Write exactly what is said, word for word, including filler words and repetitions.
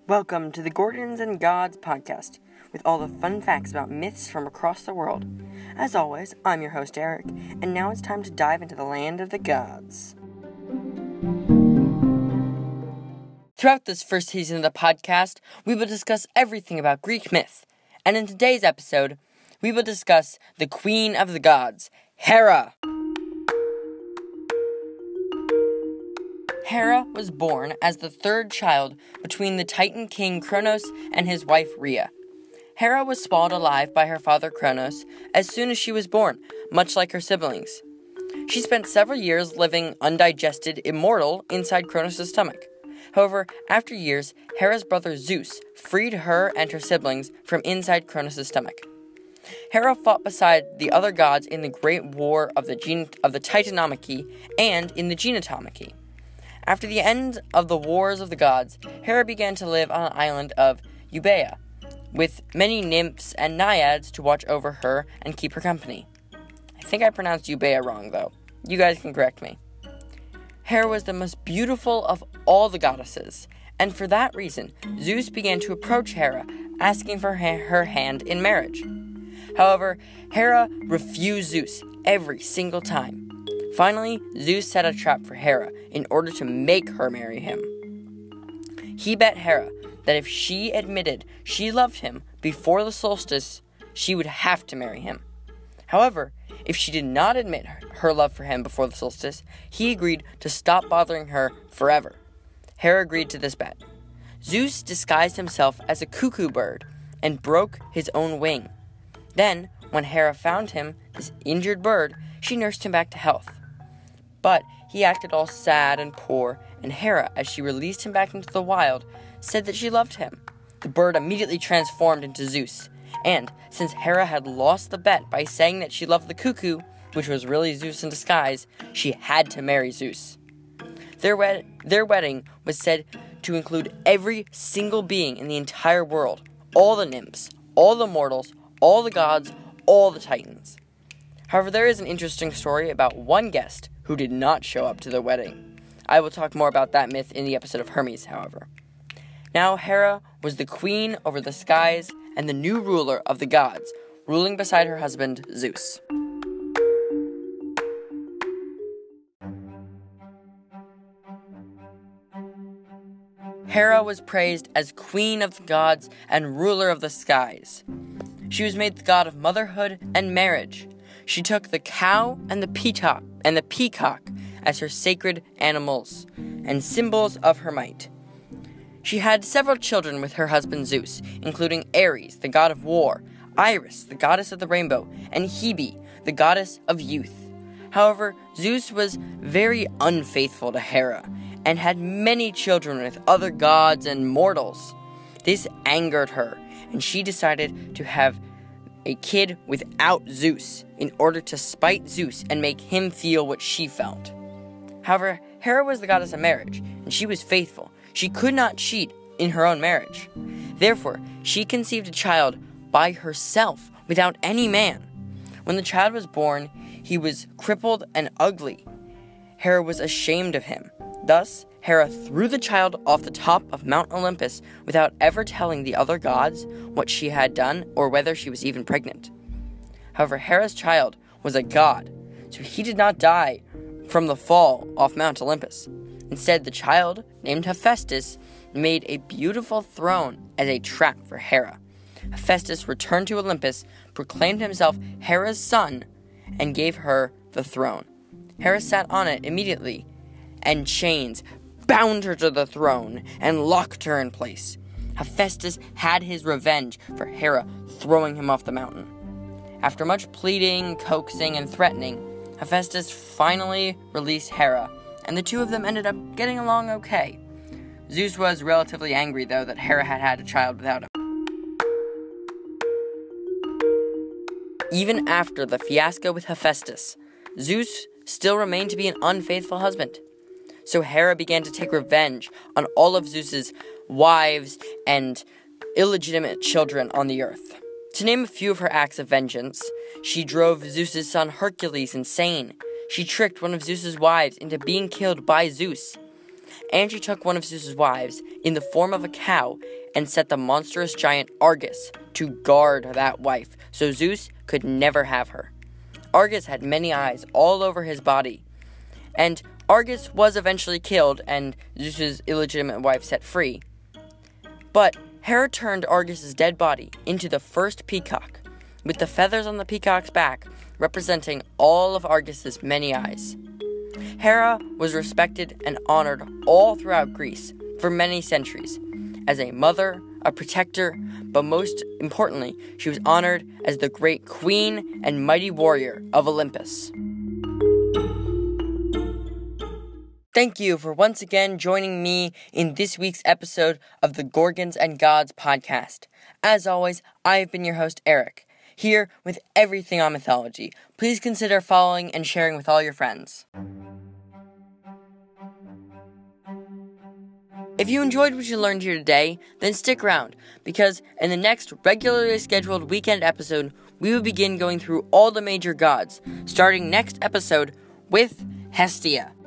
Welcome to the Gordons and Gods podcast, with all the fun facts about myths from across the world. As always, I'm your host Eric, and now it's time to dive into the land of the gods. Throughout this first season of the podcast, we will discuss everything about Greek myth, and in today's episode, we will discuss the Queen of the Gods, Hera. Hera was born as the third child between the Titan king Kronos and his wife Rhea. Hera was swallowed alive by her father Kronos as soon as she was born, much like her siblings. She spent several years living undigested, immortal, inside Kronos' stomach. However, after years, Hera's brother Zeus freed her and her siblings from inside Kronos' stomach. Hera fought beside the other gods in the Great War of the, Gen- of the Titanomachy and in the Genotomachy. After the end of the Wars of the Gods, Hera began to live on an island of Euboea, with many nymphs and naiads to watch over her and keep her company. I think I pronounced Euboea wrong, though. You guys can correct me. Hera was the most beautiful of all the goddesses, and for that reason, Zeus began to approach Hera, asking for ha- her hand in marriage. However, Hera refused Zeus every single time. Finally, Zeus set a trap for Hera in order to make her marry him. He bet Hera that if she admitted she loved him before the solstice, she would have to marry him. However, if she did not admit her love for him before the solstice, he agreed to stop bothering her forever. Hera agreed to this bet. Zeus disguised himself as a cuckoo bird and broke his own wing. Then, when Hera found him, this injured bird, she nursed him back to health. But he acted all sad and poor, and Hera, as she released him back into the wild, said that she loved him. The bird immediately transformed into Zeus, and since Hera had lost the bet by saying that she loved the cuckoo, which was really Zeus in disguise, she had to marry Zeus. Their, wed- their wedding was said to include every single being in the entire world, all the nymphs, all the mortals, all the gods, all the titans. However, there is an interesting story about one guest who did not show up to the wedding. I will talk more about that myth in the episode of Hermes, however. Now Hera was the queen over the skies and the new ruler of the gods, ruling beside her husband Zeus. Hera was praised as queen of the gods and ruler of the skies. She was made the god of motherhood and marriage. She took the cow and the peacock and the peacock as her sacred animals and symbols of her might. She had several children with her husband Zeus, including Ares, the god of war, Iris, the goddess of the rainbow, and Hebe, the goddess of youth. However, Zeus was very unfaithful to Hera and had many children with other gods and mortals. This angered her, and she decided to have a kid without Zeus in order to spite Zeus and make him feel what she felt. However, Hera was the goddess of marriage, and she was faithful. She could not cheat in her own marriage. Therefore, she conceived a child by herself without any man. When the child was born, he was crippled and ugly. Hera was ashamed of him. Thus, Hera threw the child off the top of Mount Olympus without ever telling the other gods what she had done or whether she was even pregnant. However, Hera's child was a god, so he did not die from the fall off Mount Olympus. Instead, the child, named Hephaestus, made a beautiful throne as a trap for Hera. Hephaestus returned to Olympus, proclaimed himself Hera's son, and gave her the throne. Hera sat on it immediately, and chains bound her to the throne and locked her in place. Hephaestus had his revenge for Hera throwing him off the mountain. After much pleading, coaxing, and threatening, Hephaestus finally released Hera, and the two of them ended up getting along okay. Zeus was relatively angry, though, that Hera had had a child without him. Even after the fiasco with Hephaestus, Zeus still remained to be an unfaithful husband. So Hera began to take revenge on all of Zeus's wives and illegitimate children on the earth. To name a few of her acts of vengeance, she drove Zeus's son Hercules insane. She tricked one of Zeus's wives into being killed by Zeus. and she took one of Zeus's wives in the form of a cow and set the monstrous giant Argus to guard that wife, so Zeus could never have her. Argus had many eyes all over his body, and Argus was eventually killed and Zeus's illegitimate wife set free. But Hera turned Argus's dead body into the first peacock, with the feathers on the peacock's back representing all of Argus's many eyes. Hera was respected and honored all throughout Greece for many centuries as a mother, a protector, but most importantly, she was honored as the great queen and mighty warrior of Olympus. Thank you for once again joining me in this week's episode of the Gorgons and Gods podcast. As always, I have been your host, Eric, here with everything on mythology. Please consider following and sharing with all your friends. If you enjoyed what you learned here today, then stick around, because in the next regularly scheduled weekend episode, we will begin going through all the major gods, starting next episode with Hestia.